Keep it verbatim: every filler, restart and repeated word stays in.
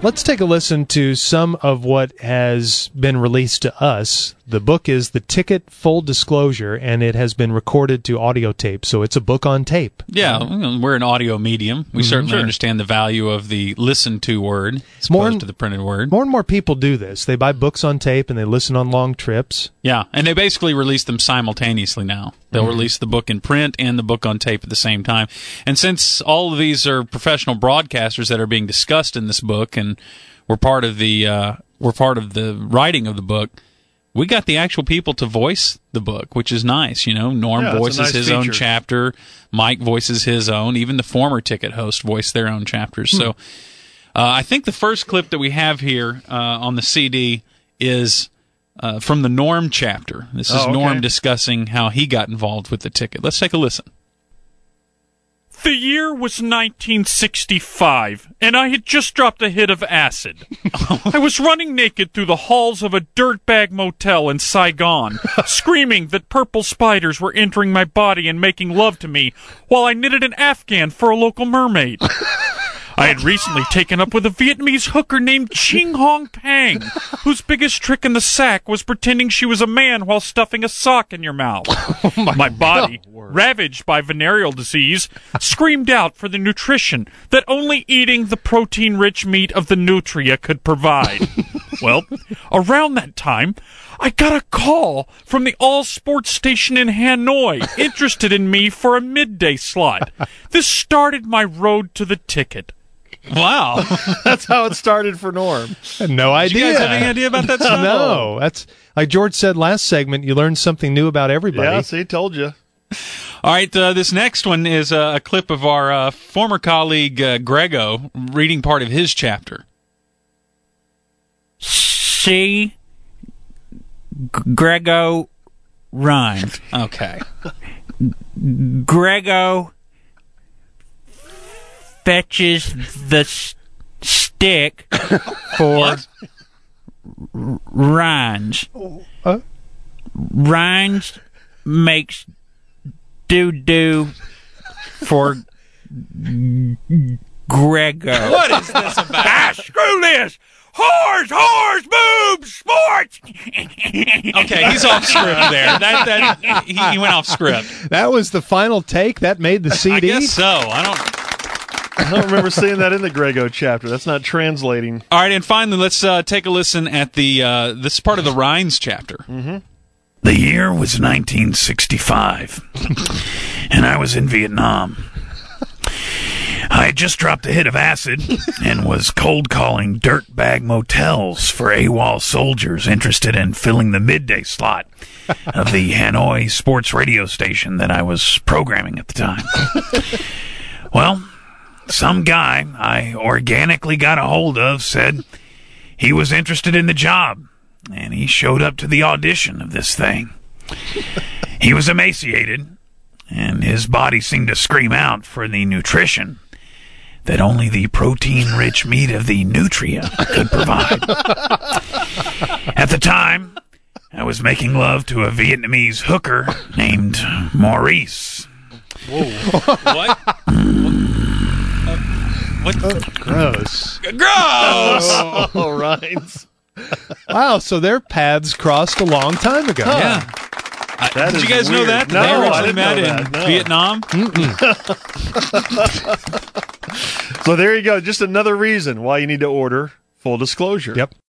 Let's take a listen to some of what has been released to us. The book is The Ticket Full Disclosure, and it has been recorded to audio tape, so it's a book on tape. Yeah, we're an audio medium. We mm-hmm. certainly sure. understand the value of the listen-to word as more opposed and, to the printed word. More and more people do this. They buy books on tape, and they listen on long trips. Yeah, and they basically release them simultaneously now. They'll mm-hmm. release the book in print and the book on tape at the same time. And since all of these are professional broadcasters that are being discussed in this book, and we're part of the uh, we're part of the writing of the book, we got the actual people to voice the book, which is nice. You know, Norm yeah, voices nice his feature. own chapter, Mike voices his own, even the former Ticket host voiced their own chapters. Hmm. So uh, I think the first clip that we have here uh, on the C D is uh, from the Norm chapter. This is oh, okay. Norm discussing how he got involved with the Ticket. Let's take a listen. The year was nineteen sixty-five, and I had just dropped a hit of acid. I was running naked through the halls of a dirtbag motel in Saigon, screaming that purple spiders were entering my body and making love to me while I knitted an Afghan for a local mermaid. I had recently taken up with a Vietnamese hooker named Ching Hong Pang, whose biggest trick in the sack was pretending she was a man while stuffing a sock in your mouth. Oh my, my body, God. ravaged by venereal disease, screamed out for the nutrition that only eating the protein-rich meat of the nutria could provide. Well, around that time, I got a call from the all-sports station in Hanoi, interested in me for a midday slot. This started my road to the Ticket. Wow. That's how it started for Norm. I had no idea. Did you guys have any idea about that stuff? No. That's like George said last segment, you learned something new about everybody. Yeah, see, told you. All right, uh, this next one is uh, a clip of our uh, former colleague uh, Grego reading part of his chapter. See, Grego rhymes. Okay. Grego fetches the s- stick for r- Rhines. Uh? Rhines makes doo-doo for g- Grego. What is this about? Ah, screw this! Whores, whores, boobs, sports! Okay, he's off script there. That that he, he went off script. That was the final take? That made the C D? I guess so. I don't... I don't remember seeing that in the Grego chapter. That's not translating. All right, and finally, let's uh, take a listen at the uh, this part of the Rhines chapter. Mm-hmm. The year was nineteen sixty-five, and I was in Vietnam. I had just dropped a hit of acid and was cold calling dirtbag motels for AWOL soldiers interested in filling the midday slot of the Hanoi sports radio station that I was programming at the time. Well, some guy I organically got a hold of said he was interested in the job, and he showed up to the audition of this thing. He was emaciated, and his body seemed to scream out for the nutrition that only the protein-rich meat of the nutria could provide. At the time, I was making love to a Vietnamese hooker named Maurice. Whoa. What? uh, what? Oh, gross. Gross! Oh, oh Rhines. Wow, so their paths crossed a long time ago. Huh. Yeah. Uh, That did is you guys know weird. that? No, They I originally didn't know met that, in no. Vietnam. So there you go. Just another reason why you need to order Full Disclosure. Yep.